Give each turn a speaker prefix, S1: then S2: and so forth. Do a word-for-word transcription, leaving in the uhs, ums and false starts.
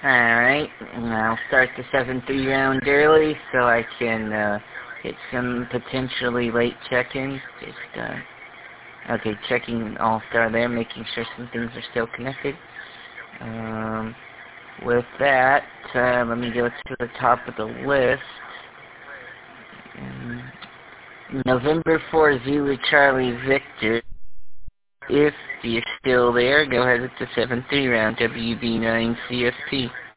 S1: Alright, and I'll start the seven three round early so I can uh, hit some potentially late check-ins. Just, uh, okay, checking All-Star there, making sure some things are still connected. Um, with that, uh, let me go to the top of the list. Um, November four, Zulu Charlie Victor. If you're still there, go ahead with the seven three round, W B nine C S P.